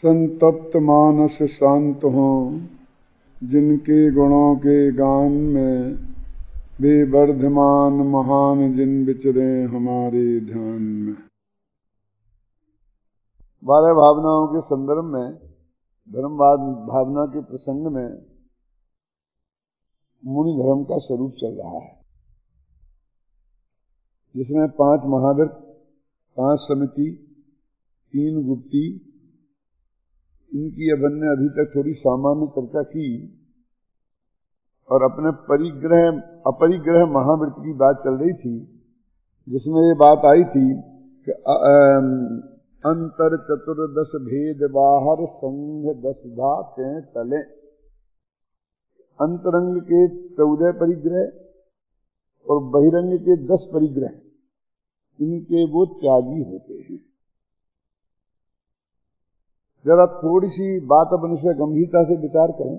संतप्त मानस शांत हों, जिनके गुणों के गान में वे वर्धमान महान जिन विचरे हमारे ध्यान में। 12 भावनाओं के संदर्भ में धर्मवाद भावना के प्रसंग में मुनि धर्म का स्वरूप चल रहा है, जिसमें 5 महावीर, 5 समिति, 3 गुप्ती, इनकी अपन ने अभी तक थोड़ी सामान्य चर्चा की और अपने परिग्रह अपरिग्रह महावृत्त की बात चल रही थी, जिसमें ये बात आई थी कि अंतर चतुर्दश भेद बाहर संघ 10 धाते तले। अंतरंग के 14 परिग्रह और बहिरंग के 10 परिग्रह, इनके वो त्यागी होते हैं। जरा थोड़ी सी बात अपन उसमें गंभीरता से विचार करें।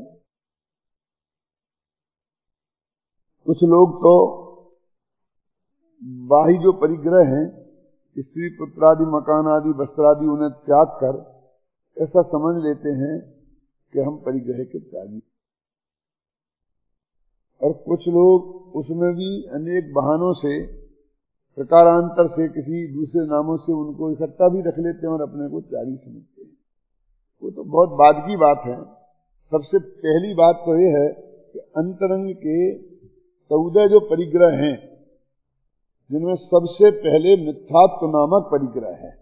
कुछ लोग तो बाही जो परिग्रह हैं, स्त्री पुत्र आदि, मकान आदि, वस्त्र आदि, उन्हें त्याग कर ऐसा समझ लेते हैं कि हम परिग्रह के त्यागी। और कुछ लोग उसमें भी अनेक बहानों से, प्रकारांतर से, किसी दूसरे नामों से उनको इकट्ठा भी रख लेते हैं और अपने को त्यागी समझते हैं। वो तो बहुत बाद की बात है। सबसे पहली बात तो ये है कि अंतरंग के 14 जो परिग्रह हैं, जिनमें सबसे पहले मिथ्यात्व नामक परिग्रह है।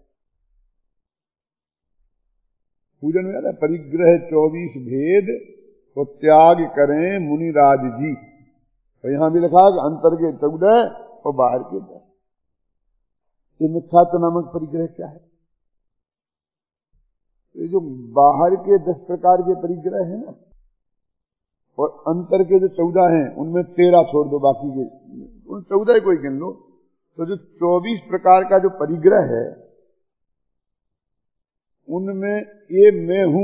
पूजन में है परिग्रह 24 भेद तो त्याग करें मुनिराज जी। तो यहां भी लिखा कि अंतर के 14 और बाहर के 10। ये मिथ्यात्व नामक परिग्रह क्या है? ये जो बाहर के 10 प्रकार के परिग्रह हैं ना, और अंतर के जो 14 हैं, उनमें 13 छोड़ दो, बाकी के उन 14 ही कोई गिन लो। तो जो 24 प्रकार का जो परिग्रह है, उनमें ये मैं हूं,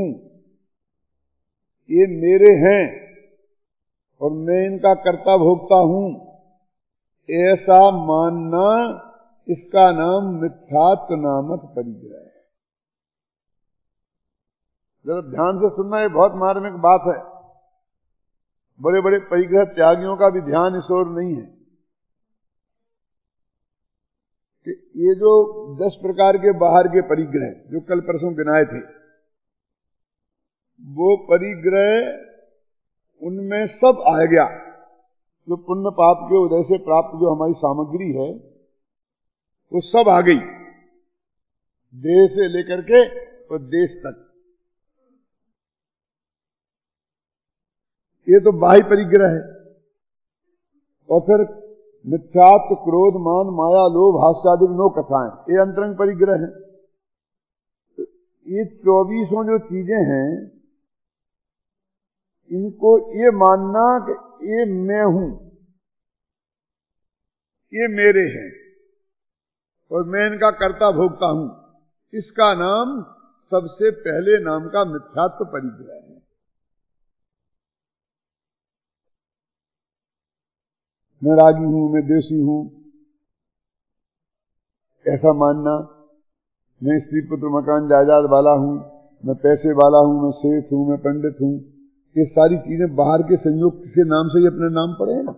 ये मेरे हैं और मैं इनका कर्ता भोक्ता हूं, ऐसा मानना, इसका नाम मिथ्यात्व नामक परिग्रह है। जरा ध्यान से सुनना, ये बहुत मार्मिक बात है। बड़े बड़े परिग्रह त्यागियों का भी ध्यान इस ओर नहीं है कि ये जो 10 प्रकार के बाहर के परिग्रह जो कल परसों गिनाए थे, वो परिग्रह उनमें सब आ गया। जो पुण्य पाप के उदय से प्राप्त जो हमारी सामग्री है, वो सब आ गई, देह से लेकर के और देश तक। ये तो बाह्य परिग्रह है। और फिर मिथ्यात्व, क्रोध, मान, माया, लोभ, हास्यादि 9 कथाएं, ये अंतरंग परिग्रह है। तो ये 24 जो चीजें हैं, इनको ये मानना कि ये मैं हूं, ये मेरे हैं और मैं इनका कर्ता भोगता हूं, इसका नाम सबसे पहले नाम का मिथ्यात्व परिग्रह है। मैं रागी हूं, मैं देशी हूं, ऐसा मानना। मैं स्त्री पुत्र मकान जायदाद वाला हूं, मैं पैसे वाला हूं, मैं सेठ हूं, मैं पंडित हूं, ये सारी चीजें बाहर के संयोग के नाम से ही अपने नाम पड़े हैं ना।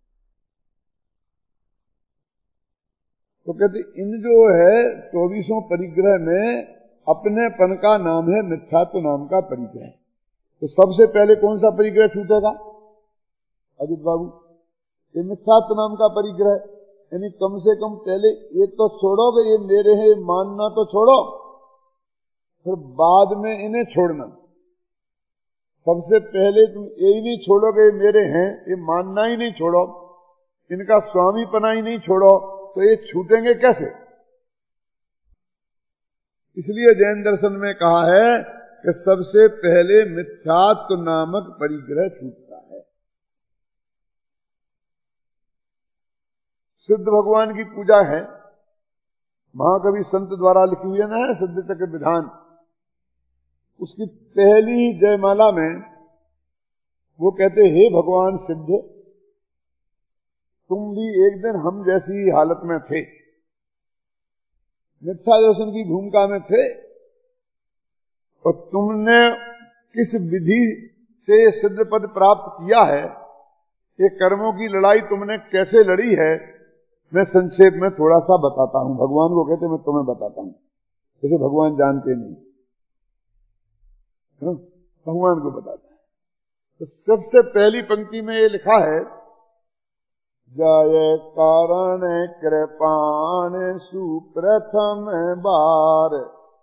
तो कहते इन जो है 24 परिग्रह में अपनेपन का नाम है मिथ्यात्व नाम का परिग्रह। तो सबसे पहले कौन सा परिग्रह छूटेगा अजित बाबू? ये मिथ्यात्व नाम का परिग्रह। यानी कम से कम पहले ये तो छोड़ोगे, ये मेरे हैं मानना तो छोड़ो, फिर बाद में इन्हें छोड़ना। सबसे पहले तुम यही नहीं छोड़ोगे मेरे हैं, ये मानना ही नहीं छोड़ो, इनका स्वामीपना ही नहीं छोड़ो, तो ये छूटेंगे कैसे? इसलिए जैन दर्शन में कहा है कि सबसे पहले मिथ्यात्व नामक परिग्रह छूटता है। सिद्ध भगवान की पूजा है, महाकवि संत द्वारा लिखी हुई है ना, सिद्ध चक्र विधान। उसकी पहली जयमाला में वो कहते, हे भगवान सिद्ध, तुम भी एक दिन हम जैसी हालत में थे, मिथ्या दर्शन की भूमिका में थे, और तुमने किस विधि से सिद्ध पद प्राप्त किया है, ये कर्मों की लड़ाई तुमने कैसे लड़ी है, मैं संक्षेप में थोड़ा सा बताता हूं। भगवान को कहते मैं तुम्हें बताता हूं, जैसे भगवान जानते नहीं, भगवान को बताता है। तो सबसे पहली पंक्ति में ये लिखा है, जय कारण कृपाण सुप्रथम बार,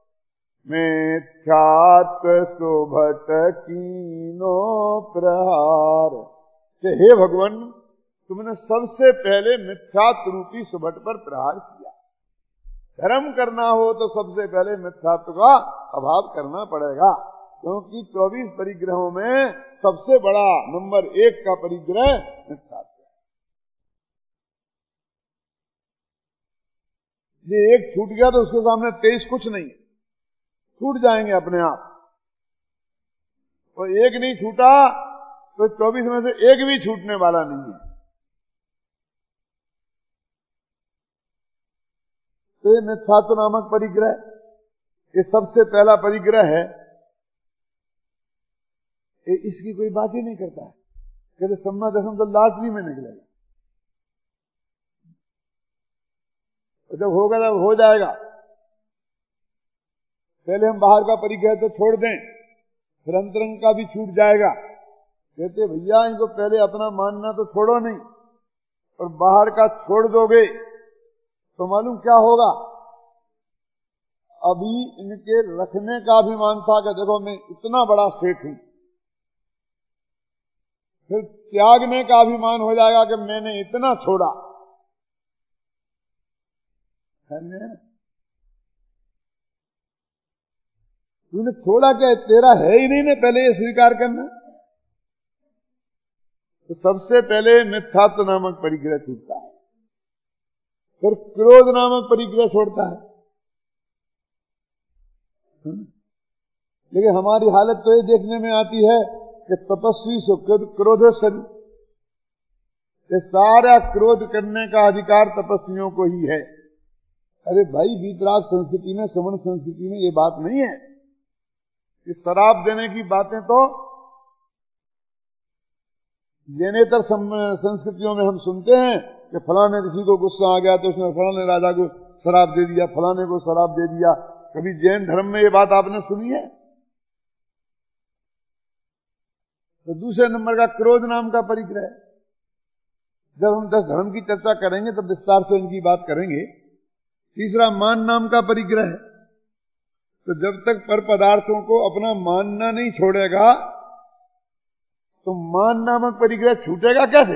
मिथ्यात्व शोभत कीनो प्रहार। कि हे भगवान, तुमने सबसे पहले मिथ्यात्व रूपी सुभट पर प्रहार किया। धर्म करना हो तो सबसे पहले मिथ्यात्व का अभाव करना पड़ेगा, क्योंकि 24 परिग्रहों में सबसे बड़ा नंबर 1 का परिग्रह मिथ्यात्व। ये एक छूट गया तो उसके सामने 23 कुछ नहीं, छूट जाएंगे अपने आप। और एक नहीं छूटा तो 24 में से एक भी छूटने वाला नहीं है। तो ये मिथ्यात्व नामक परिग्रह, ये सबसे पहला परिग्रह है। इसकी कोई बात ही नहीं करता है, कहते सम्मा दशम तो लाटरी में निकलेगा, जब होगा तब हो जाएगा। पहले हम बाहर का परिग्रह तो छोड़ दें, फिर अंतरंग का भी छूट जाएगा। कहते भैया इनको पहले अपना मानना तो छोड़ो नहीं, और बाहर का छोड़ दोगे तो मालूम क्या होगा। अभी इनके रखने का अभिमान था कि देखो मैं इतना बड़ा सेठ हूं, फिर त्यागने का अभिमान हो जाएगा कि मैंने इतना छोड़ा। तूने छोड़ा क्या, तेरा है ही नहीं ना, पहले ये स्वीकार करना। तो सबसे पहले मिथ्यात्व नामक परिग्रह छूटता है, फिर क्रोध नामक परिग्रह छोड़ता है। लेकिन हमारी हालत तो ये देखने में आती है कि तपस्वी सुकृत क्रोध सरी, ये सारा क्रोध करने का अधिकार तपस्वियों को ही है। अरे भाई, वीतराग संस्कृति में, श्रवण संस्कृति में ये बात नहीं है कि शराब देने की बातें तो जैनेतर संस्कृतियों में हम सुनते हैं कि फलाने ऋषि को गुस्सा आ गया तो उसने फलाने राजा को शराब दे दिया, फलाने को शराब दे दिया। कभी जैन धर्म में ये बात आपने सुनी है? तो दूसरे नंबर का क्रोध नाम का परिग्रह, जब हम 10 धर्म की चर्चा करेंगे तब विस्तार से उनकी बात करेंगे। तीसरा मान नाम का परिग्रह है। तो जब तक पर पदार्थों को अपना मानना नहीं छोड़ेगा तो मान नामक परिग्रह छूटेगा कैसे?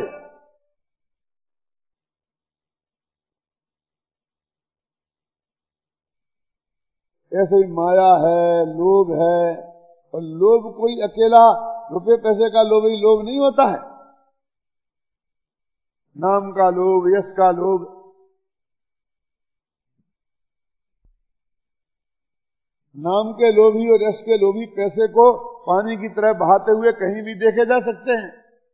ऐसे ही माया है, लोभ है, और लोभ कोई अकेला रुपए पैसे का लोभ ही लोभ नहीं होता है। नाम का लोभ, यश का लोभ, नाम के लोभी और यश के लोभी पैसे को पानी की तरह बहाते हुए कहीं भी देखे जा सकते हैं,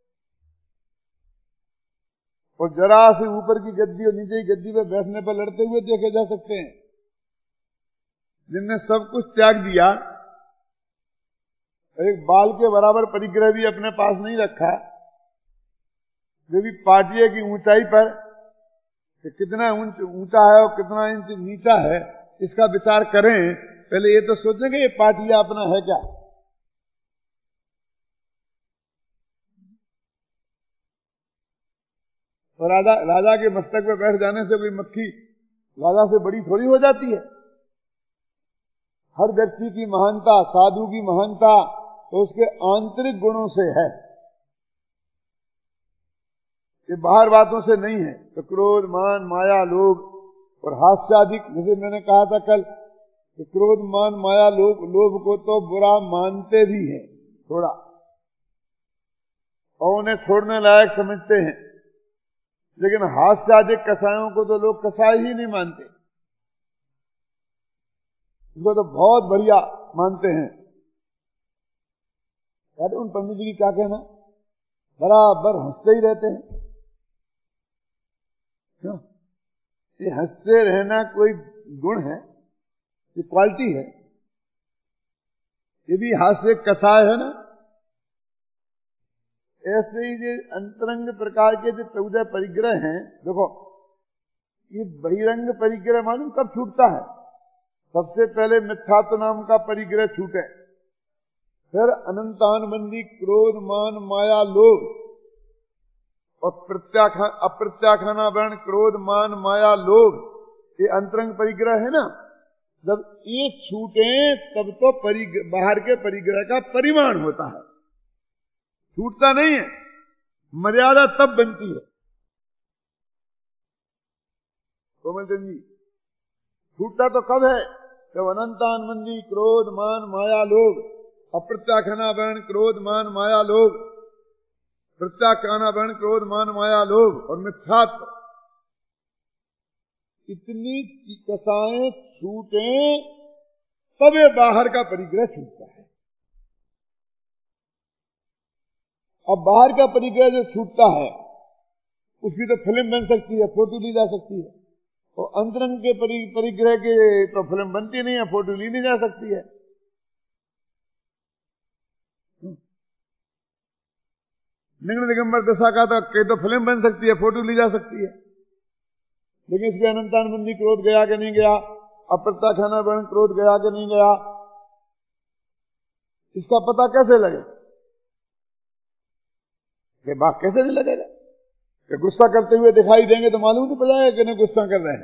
और जरा से ऊपर की गद्दी और नीचे की गद्दी पे बैठने पर लड़ते हुए देखे जा सकते हैं। जिनने सब कुछ त्याग दिया, एक बाल के बराबर परिग्रह भी अपने पास नहीं रखा, वे भी पाटिये की ऊंचाई पर कि कितना ऊंचा है और कितना इंच नीचा है इसका विचार करें। पहले ये तो सोचेंगे ये पाटिया अपना है क्या। तो राजा के मस्तक पे बैठ जाने से कोई मक्खी राजा से बड़ी थोड़ी हो जाती है। हर व्यक्ति की महानता, साधु की महानता तो उसके आंतरिक गुणों से है, ये बाहर बातों से नहीं है। तो क्रोध, मान, माया, लोभ और हास्यादिक, जैसे मैंने कहा था कल कि क्रोध, मान, माया, लोभ को तो बुरा मानते भी हैं थोड़ा, और उन्हें छोड़ने लायक समझते हैं, लेकिन हास्यादिक कसायों को तो लोग कसाई ही नहीं मानते, उसको तो बहुत बढ़िया मानते हैं। यार उन पंडित जी की क्या कहना, बराबर हंसते ही रहते हैं। क्यों? ये हंसते रहना कोई गुण है, ये क्वालिटी है। ये भी हास्य कसाय है ना। ऐसे ही जो अंतरंग प्रकार के जो 14 परिग्रह हैं, देखो ये बहिरंग परिग्रह मालूम कब छूटता है? सबसे पहले मिथ्यात्व नाम का परिग्रह छूटे, फिर अनंतानुबंधी क्रोध मान माया लोभ और अप्रत्याखाना वर्ण क्रोध मान माया लोभ, ये अंतरंग परिग्रह है ना। जब ये छूटे तब तो बाहर के परिग्रह का परिमाण होता है, छूटता नहीं है। मर्यादा तब बनती है। कोमल चंद जी, छूटता तो कब है? जब अनंतानुबंधी क्रोध मान माया लोभ, अप्रत्याखाना वर्ण क्रोध मान माया लोभ, प्रत्याख्याना वर्ण क्रोध मान माया लोभ और मिथ्यात्व, इतनी कसाएं छूटे तब ये बाहर का परिग्रह छूटता है। अब बाहर का परिग्रह जो छूटता है उसकी तो फिल्म बन सकती है, फोटो ली जा सकती है, और अंतरंग के परिग्रह के तो फिल्म बनती नहीं है, फोटो ली नहीं जा सकती है। निगम दिगंबर दशा का तो फिल्म बन सकती है, फोटो ली जा सकती है, लेकिन इसके अनंतानुबंधी क्रोध गया कि नहीं गया, अप्रत्याख्याना वर्ण क्रोध गया कि नहीं गया, इसका पता कैसे लगे? ये बात कैसे नहीं लगेगा कि गुस्सा करते हुए दिखाई देंगे तो मालूम नहीं पड़ेगा कि नहीं गुस्सा कर रहे हैं,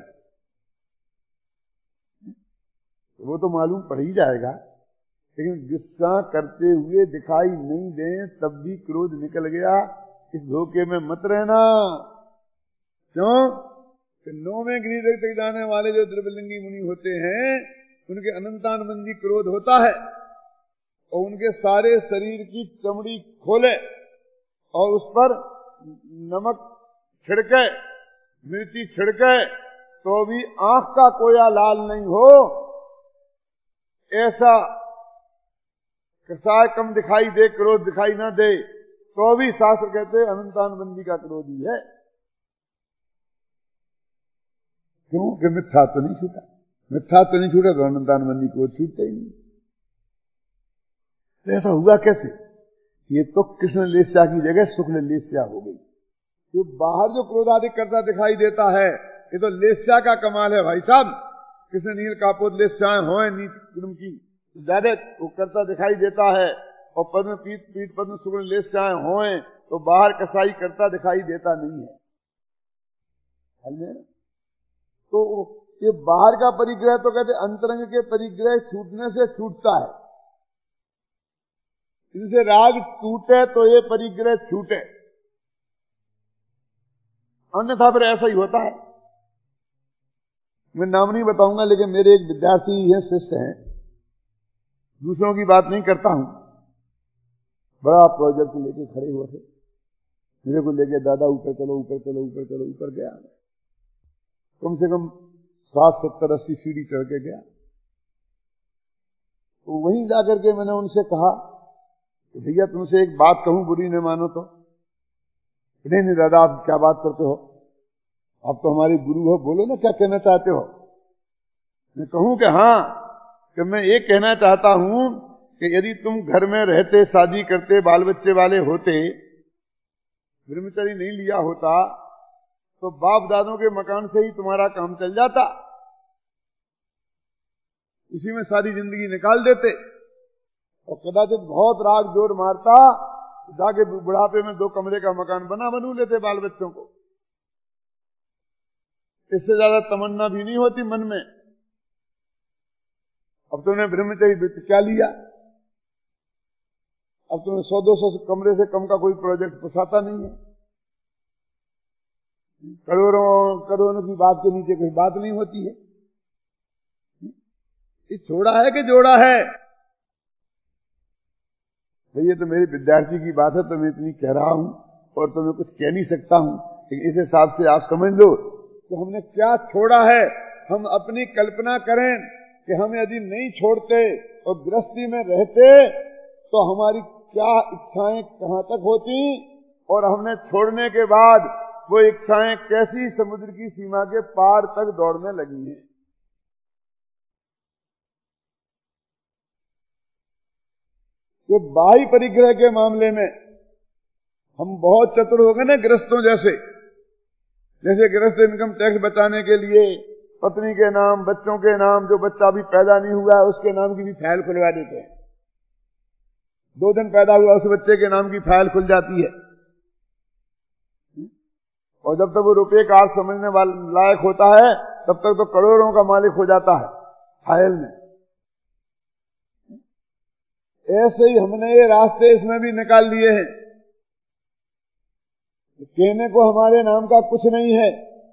वो तो मालूम पड़ ही जाएगा। लेकिन गुस्सा करते हुए दिखाई नहीं दें तब भी क्रोध निकल गया, इस धोखे में मत रहना। क्यों? कि 9वें गिरिधर तक जाने वाले जो द्रव्यलिंगी मुनि होते हैं उनके अनंतानुबंधी क्रोध होता है और उनके सारे शरीर की चमड़ी खोले और उस पर नमक छिड़के, मिर्ची छिड़के, तो भी आंख का कोया लाल नहीं हो, ऐसा कसाय कम दिखाई दे, क्रोध दिखाई ना दे, तो भी शास्त्र कहते अनंतानुबंधी का क्रोध ही है। क्यों? कि मिथ्या तो नहीं छूटा, मिथ्या तो नहीं छूटा तो अनंतानुबंधी क्रोध छूटता ही नहीं। तो ऐसा हुआ कैसे? ये तो कृष्ण लेस्या की जगह शुक्ल लेस्या हो गई। ये बाहर जो क्रोधाधिक करता दिखाई देता है ये तो लेस्या का कमाल है भाई साहब। कृष्ण नील कापोद लेस्याएं होए नीच कुर्म की, ज्यादा वो करता दिखाई देता है, और पद्म पीठ पद्म शुक्ल लेस्याएं होए तो बाहर कसाई करता दिखाई देता नहीं है। तो ये बाहर का परिग्रह तो कहते अंतरंग के परिग्रह छूटने से छूटता है। इनसे राग टूटे तो ये परिग्रह छूटे, अन्यथा फिर ऐसा ही होता है। मैं नाम नहीं बताऊंगा, लेकिन मेरे एक विद्यार्थी हैं, शिष्य हैं, दूसरों की बात नहीं करता हूं, बड़ा प्रोजेक्ट लेके खड़े हुए थे, मेरे को लेके दादा ऊपर चलो ऊपर चलो ऊपर चलो, ऊपर गया, कम से कम 60 70 80 सीढ़ी चढ़ के गया। तो वहीं जाकर के मैंने उनसे कहा कि भैया तुमसे एक बात कहूं, बुरी न मानो तो। नहीं नहीं दादा, आप क्या बात करते हो, आप तो हमारे गुरु हो, बोलो ना क्या कहना चाहते हो। मैं कहूं कि हाँ, कि मैं ये कहना चाहता हूं कि यदि तुम घर में रहते, शादी करते, बाल बच्चे वाले होते, ब्रह्मचर्य नहीं लिया होता, तो बाप दादों के मकान से ही तुम्हारा काम चल जाता, इसी में सारी जिंदगी निकाल देते, और कदाचित बहुत राग जोर मारता, जाके बुढ़ापे में 2 कमरे का मकान बनू लेते बाल बच्चों को। इससे ज्यादा तमन्ना भी नहीं होती मन में। अब तुमने ब्रह्मचर्य क्या लिया, अब तुम्हें 100-200 कमरे से कम का कोई प्रोजेक्ट पोसाता नहीं है। करोड़ों की बात के नीचे कोई बात नहीं होती है। ये छोड़ा है कि जोड़ा है? ये तो मेरे विद्यार्थी की बात है, तो मैं इतनी कह रहा हूं और तो मैं कुछ कह नहीं सकता हूं, लेकिन इस हिसाब से आप समझ लो कि हमने क्या छोड़ा है। हम अपनी कल्पना करें कि हम यदि नहीं छोड़ते और गृहस्थी में रहते तो हमारी क्या इच्छाएं कहां तक होती, और हमने छोड़ने के बाद वो इच्छाएं कैसी समुद्र की सीमा के पार तक दौड़ने लगी हैं। कि बाह्य परिग्रह के मामले में हम बहुत चतुर हो गए ना, गृहस्थों जैसे गृहस्थ इनकम टैक्स बचाने के लिए पत्नी के नाम, बच्चों के नाम, जो बच्चा अभी पैदा नहीं हुआ है उसके नाम की भी फाइल खुलवा देते हैं। 2 दिन पैदा हुआ उस बच्चे के नाम की फाइल खुल जाती है, और जब तक वो रुपये का अर्थ समझने वाला लायक होता है तब तक तो करोड़ों का मालिक हो जाता है फाइल में। ऐसे ही हमने ये रास्ते इसमें भी निकाल लिए हैं। कहने को हमारे नाम का कुछ नहीं है,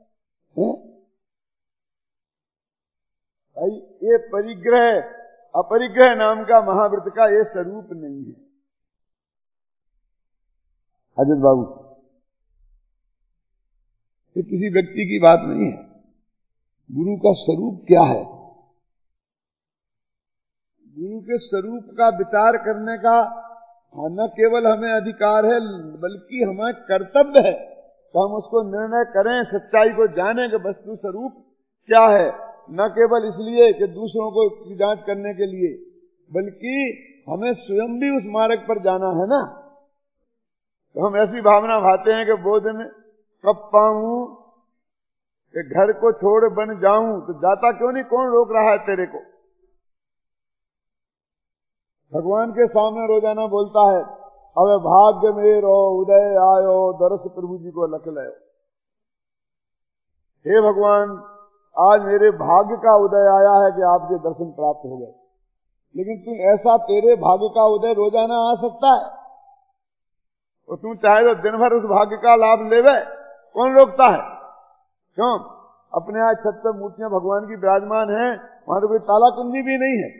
भाई ये परिग्रह अपरिग्रह नाम का महाव्रत का ये स्वरूप नहीं है। अजित बाबू, ये किसी व्यक्ति की बात नहीं है। गुरु का स्वरूप क्या है? गुरु के स्वरूप का विचार करने का न केवल हमें अधिकार है बल्कि हमें कर्तव्य है तो हम उसको निर्णय करें, सच्चाई को जानें कि वस्तु स्वरूप क्या है। न केवल इसलिए कि दूसरों को जांच करने के लिए, बल्कि हमें स्वयं भी उस मार्ग पर जाना है ना। तो हम ऐसी भावना भाते हैं कि वो दिन कब पाऊं कि घर को छोड़ बन जाऊं, तो जाता क्यों नहीं? कौन रोक रहा है तेरे को? भगवान के सामने रोजाना बोलता है, अबे भाग्य मेरो उदय आयो, दरस प्रभु जी को लख लो। हे भगवान, आज मेरे भाग्य का उदय आया है कि आपके दर्शन प्राप्त हो गए। लेकिन तुम ऐसा, तेरे भाग्य का उदय रोजाना आ सकता है, और तुम चाहे तो दिन भर उस भाग्य का लाभ लेवे, कौन रोकता है? क्यों? अपने आज छत पर मूर्तियां भगवान की विराजमान हैं, वहां तो कोई ताला कुंजी भी नहीं है।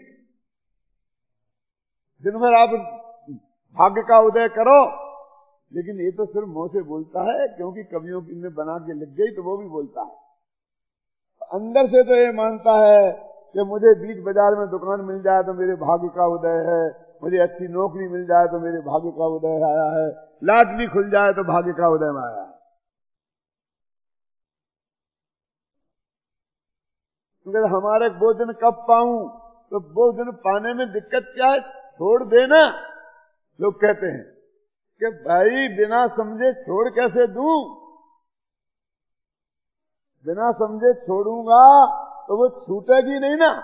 दिन भर आप भाग्य का उदय करो, लेकिन ये तो सिर्फ मुंह से बोलता है, क्योंकि कवियों की ने बना के लिख गई तो वो भी बोलता है। अंदर से तो ये मानता है कि मुझे बीच बाजार में दुकान मिल जाए तो मेरे भाग्य का उदय है, मुझे अच्छी नौकरी मिल जाए तो मेरे भाग्य का उदय आया है, लॉटरी खुल जाए तो भाग्य का उदय में आया है। तो हमारे वो दिन कब पाऊं? तो वो दिन पाने में दिक्कत क्या है? छोड़ देना। लोग कहते हैं कि भाई बिना समझे छोड़ कैसे दूं? बिना समझे छोड़ूंगा तो वो छूटेगी नहीं ना।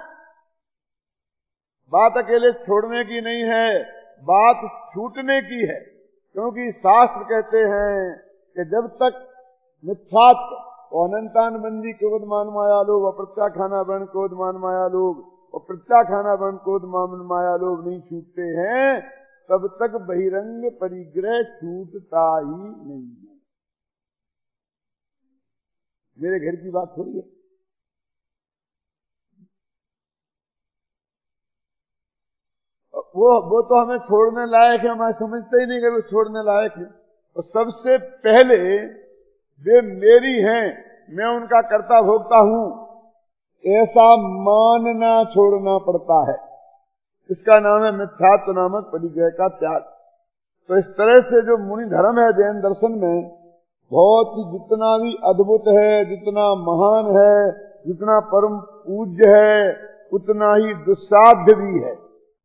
बात अकेले छोड़ने की नहीं है, बात छूटने की है। क्योंकि शास्त्र कहते हैं कि जब तक मिथ्यात्व और अनंतान बंदी क्रोध मान माया लोग, अप्रत्या खाना बन क्रोध मान माया लोग, और प्रत्या खाना बन क्रोध मान माया लोग नहीं छूटते हैं, तब तक बहिरंग परिग्रह छूटता ही नहीं है। मेरे घर की बात थोड़ी है। वो तो हमें छोड़ने लायक है, हमें समझते ही नहीं कि वो छोड़ने लायक है। और सबसे पहले वे मेरी हैं, मैं उनका कर्ता भोगता हूं, ऐसा मानना छोड़ना पड़ता है। इसका नाम है मिथ्यात्व नामक परिग्रह का त्याग। तो इस तरह से जो मुनि धर्म है जैन दर्शन में, बहुत ही जितना भी अद्भुत है, जितना महान है, जितना परम पूज्य है, उतना ही दुस्साध्य भी है।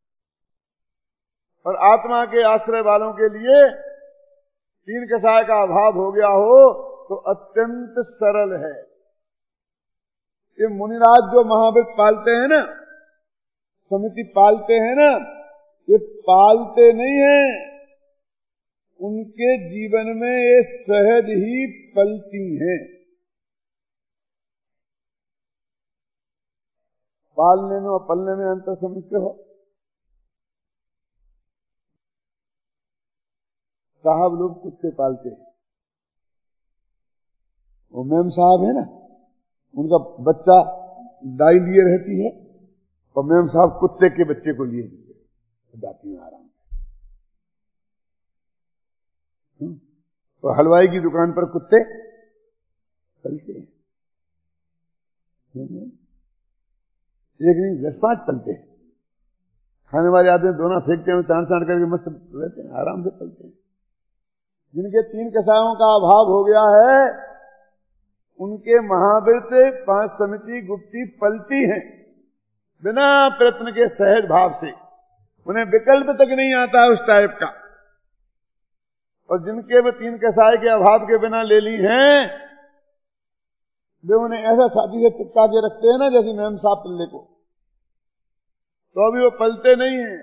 और आत्मा के आश्रय वालों के लिए 3 कसाय का अभाव हो गया हो तो अत्यंत सरल है। ये मुनिराज जो महाव्रत पालते हैं ना, समिति पालते हैं ना, ये पालते नहीं हैं, उनके जीवन में ये सहज ही पलती हैं। पालने में और पलने में अंतर समझते हो? साहब लोग कुत्ते पालते हैं, वो मैम साहब है ना, उनका बच्चा दाई लिए रहती है और मैम साहब कुत्ते के बच्चे को लिए जाती है आराम से। तो हलवाई की दुकान पर कुत्ते पलते हैं, एक नहीं 10-5 पलते हैं। खाने वाले आते हैं, दोनों फेंकते हैं, चांद चांद करके मस्त रहते हैं, आराम से पलते हैं। जिनके 3 कसायों का अभाव हो गया है, उनके महाव्रत 5 समिति गुप्ती पलती हैं बिना प्रयत्न के, सहज भाव से। उन्हें विकल्प तक नहीं आता उस टाइप का। और जिनके वे 3 कसाय के अभाव के बिना ले ली हैं, वे उन्हें ऐसा छाती से चिपका के रखते हैं ना, जैसे मैम साहब पल्ले को, तो अभी वो पलते नहीं हैं,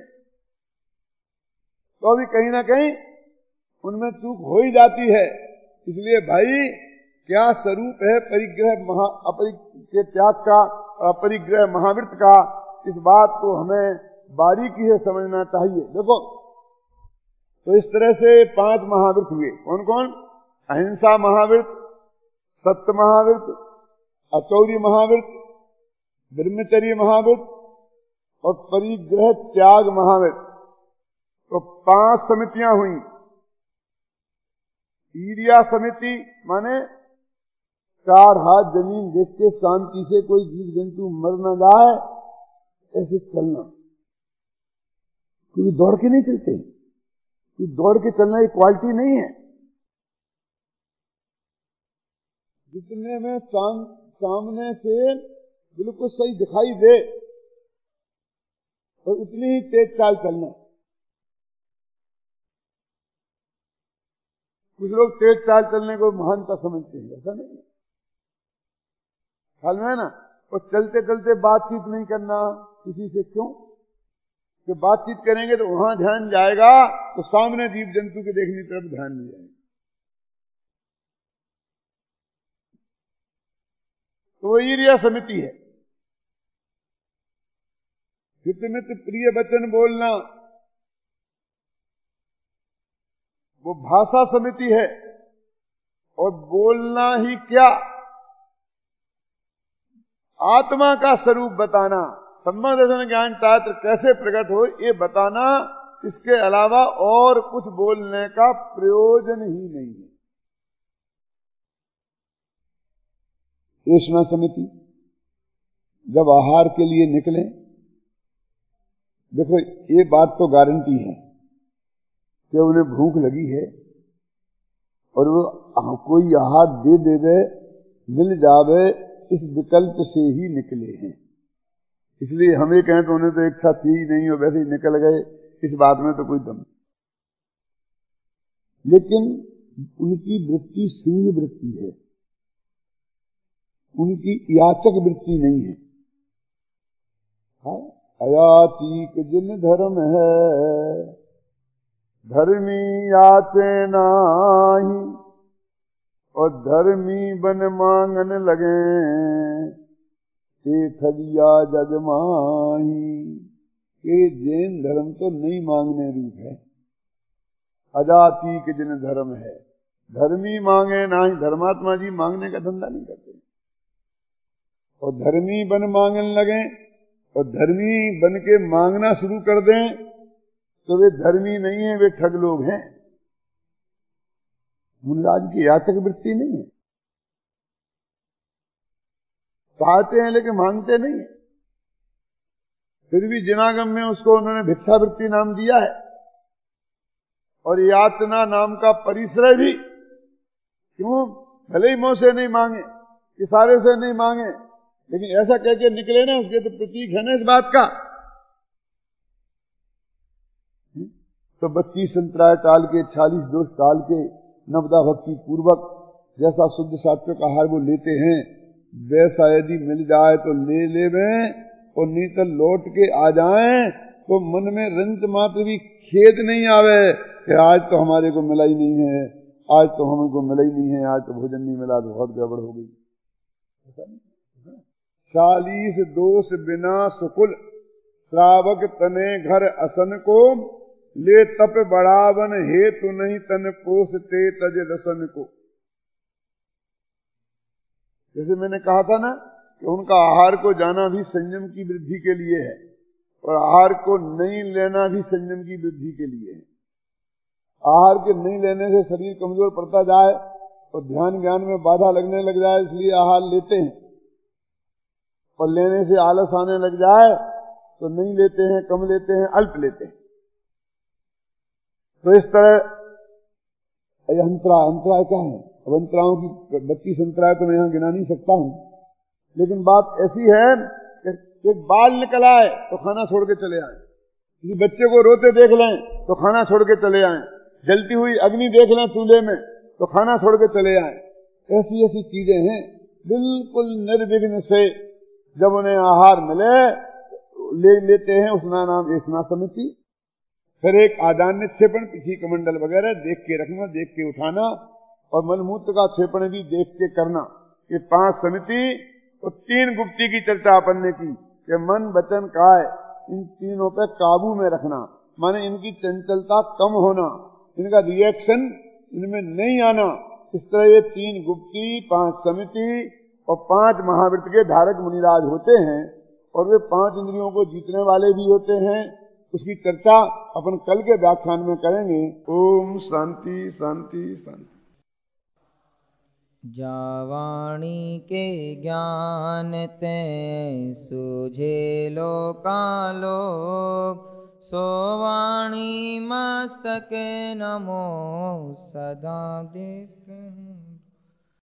तो अभी कहीं ना कहीं उनमें चूक हो ही जाती है। इसलिए भाई क्या स्वरूप है परिग्रह के त्याग का, अपरिग्रह महावृत्त का, इस बात को हमें बारीकी से समझना चाहिए। देखो, तो इस तरह से 5 महावृत्त हुए। कौन कौन? अहिंसा महावृत्त, सत्य महावृत्त, अचौर्य महावृत्त, ब्रह्मचर्य महावृत्त और परिग्रह त्याग महावृत्त। तो 5 समितियां हुई। ईर्या समिति माने 4 हाथ जमीन देख के शांति से कोई जीव जंतु मर न जाए ऐसे चलना। क्योंकि दौड़ के नहीं चलते, क्योंकि दौड़ के चलना एक क्वालिटी नहीं है। जितने में सामने से बिल्कुल सही दिखाई दे और उतनी ही तेज चाल चलना। कुछ लोग तेज चाल चलने को महानता समझते हैं, ऐसा नहीं है, हाल में है ना। और चलते चलते बातचीत नहीं करना किसी से। क्यों? कि बातचीत करेंगे तो वहां ध्यान जाएगा तो सामने जीव जंतु के देखने की तरफ ध्यान नहीं जाएगा। तो वो ईर्या समिति है। हितमित प्रिय वचन बोलना, वो भाषा समिति है। और बोलना ही क्या, आत्मा का स्वरूप बताना, संबंध दर्शन ज्ञान चात्र कैसे प्रकट हो ये बताना। इसके अलावा और कुछ बोलने का प्रयोजन ही नहीं है। ऐसा समिति जब आहार के लिए निकले, देखो ये बात तो गारंटी है कि उन्हें भूख लगी है और वो कोई आहार दे देवे, मिल जावे, इस विकल्प से ही निकले हैं। इसलिए हम ये कहें तो उन्हें तो इच्छा थी ही नहीं और वैसे ही निकल गए, इस बात में तो कोई दम नहीं। लेकिन उनकी वृत्ति सिंह वृत्ति है, उनकी याचक वृत्ति नहीं है। अयाचिक जिन धर्म है, धर्मी याचे नाही, और धर्मी बन मांगन लगे, ये ठगिया जग माही। ये जैन धर्म तो नहीं मांगने रूप है। अजाति के जिन धर्म है, धर्मी मांगे नाही। धर्मात्मा जी मांगने का धंधा नहीं करते। और धर्मी बन मांगने लगे, और धर्मी बन के मांगना शुरू कर दें तो वे धर्मी नहीं है, वे ठग लोग हैं। मुनिराज की याचक वृत्ति नहीं है, चाहते हैं लेकिन मांगते नहीं है। फिर भी जिनागम में उसको उन्होंने भिक्षावृत्ति नाम दिया है। और यातना नाम का परिश्रय भी, क्यों? भले ही मुंह से नहीं मांगे, इशारे से नहीं मांगे, लेकिन ऐसा कह के निकले ना, उसके तो प्रतीक है ना इस बात का। तो 32 संतराय टाल के, 46 दोष टाल के, नवदा भक्ति पूर्वक जैसा शुद्ध सात्विक आहार वो लेते हैं, वैसा यदि मिल जाए तो ले लेवें, और नहीं तो लौट के आ जाएं, तो मन में रंच मात्र भी खेद नहीं आवे कि आज तो हमारे को मिला ही नहीं है, आज तो हमको मिला ही नहीं है, आज तो भोजन नहीं मिला, तो बहुत गड़बड़ हो गई। ऐसा नहीं। 40 दोष बिना सुकुल, श्रावक तने घर असन को, ले तप बढ़ावन हेतु नहीं तन पोषते तज रसन को। जैसे मैंने कहा था ना कि उनका आहार को जाना भी संयम की वृद्धि के लिए है, और आहार को नहीं लेना भी संयम की वृद्धि के लिए है। आहार के नहीं लेने से शरीर कमजोर पड़ता जाए और ध्यान ज्ञान में बाधा लगने लग जाए, इसलिए आहार लेते हैं। और लेने से आलस आने लग जाए तो नहीं लेते हैं, कम लेते हैं, अल्प लेते हैं। तो इस तरह अंतराय क्या है? अब अंतरायों की 32 अंतराय तो मैं यहां गिना नहीं सकता हूं, लेकिन बात ऐसी है कि एक बाल निकल आए तो खाना छोड़ के चले आए, किसी बच्चे को रोते देख लें तो खाना छोड़ के चले आए, जलती हुई अग्नि देख लें चूल्हे में तो खाना छोड़ के चले आए। ऐसी ऐसी चीजें हैं, बिल्कुल निर्विघ्न से जब उन्हें आहार मिले ले लेते हैं। उसका नाम ऐसा समिति। फिर एक आदान निक्षेपण, किसी कमंडल वगैरह देख के रखना, देख के उठाना, और मलमूत्र का क्षेपण भी देख के करना। ये 5 समिति और 3 गुप्ती की चर्चा अपन ने की कि मन वचन काय इन तीनों पे काबू में रखना, माने इनकी चंचलता कम होना, इनका रिएक्शन इनमें नहीं आना। इस तरह ये 3 गुप्ती, 5 समिति और 5 महावृत्त के धारक मुनिराज होते हैं, और वे 5 इंद्रियों को जीतने वाले भी होते हैं। उसकी चर्चा अपन कल के व्याख्यान में करेंगे। ओम शांति शांति शांति। जावाणी के ज्ञान ते सूझे लोकालोक, सोवाणी मस्तके नमो सदा देख।